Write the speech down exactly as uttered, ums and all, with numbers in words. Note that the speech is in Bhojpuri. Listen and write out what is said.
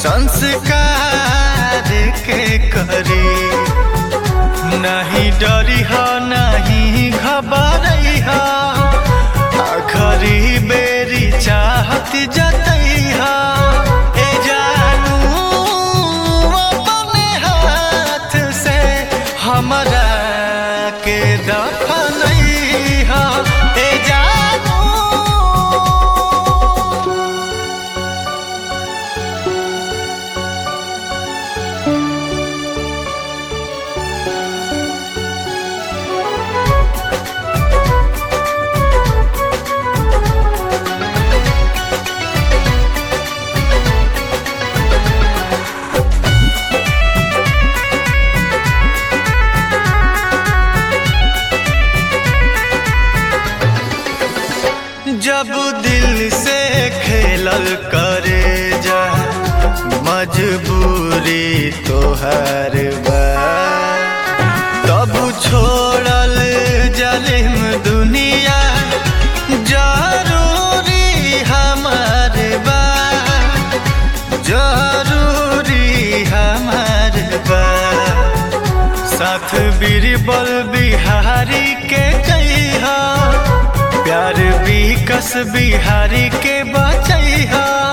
संस्कार के करी। नहीं डरी हो नहीं घबरई हो, आखरी बेरी चाहत जतई हो। ए जानू अपने हाथ से हमरा के दफनई हो। ए जानू जब दिल से खेलल करे जा, मजबूरी तोहर बा। तब छोड़ल जालिम दुनिया जरूरी हमार बा, जरूरी हमार बा। साथ बीरबल बिहारी के कहिया, प्यार विकस बिहारी के बचैहा।